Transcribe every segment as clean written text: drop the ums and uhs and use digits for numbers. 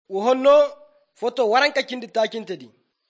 Wohonno foto waranka kindi takintedi.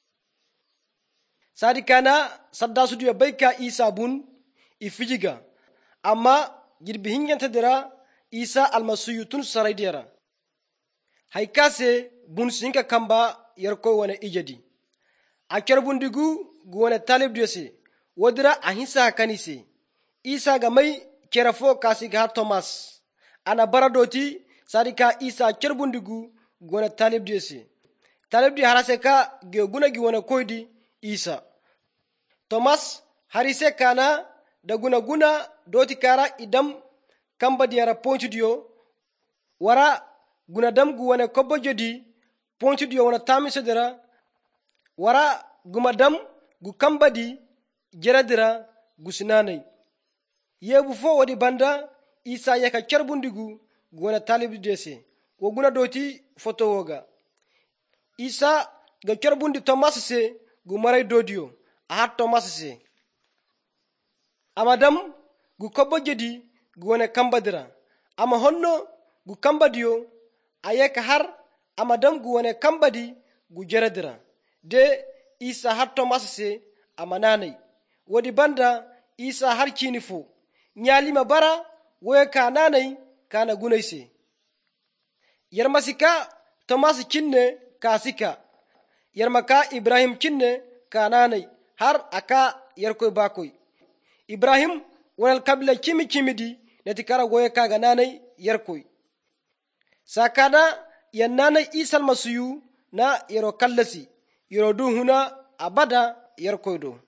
Sadi kana sadda sudu ya baika Isa bun ifijiga. Amma girbi hingenta dira Isa almasiyu tun sarai dira. Haikase bun sinka kamba yarko wane ijadi. Akar bundigu guwane talib diyase. Wadira ahisa kanise. Isa gamai kerafo kasig har Thomas. Ana baradoti sadika Isa akar bundigu guwane talib diyase. Talib di haraseka guna giwane koidi Isa. Thomas harise kana da guna doti kara idam kamba diyara ponchu diyo. Wara guna dam guwane kobo jodi ponchu diyo wana tamise dira. Wara gumadam gu kamba di jera dira gusinanai. Yebu fo wadi banda Isa yaka kerbundigu guwane talib diyase. Woguna doti foto woga. Isa ga kerbundi Thomas se gumarai dodiyo. Ahar Thomas se. Amadam gu kobo jedi guwane kamba dira. Ama honno gu kamba diyo ayeka har amadam guwane kamba di gu jera dira. De Isa har Thomas se amananai. Wadi banda Isa har kinifo. Nyalima bara woye kananai kana gunai se. Yarmasika Thomas kinne kasika. Yarmaka Ibrahim kinne kananai har aka yarkoy bakoy. Ibrahim wanal kabila kimi netikara woye kaga nanai yarkoy. Sakana yannanai Isa almasiyu na yaro kallasi. Yaro duhuna abada yarkoydo.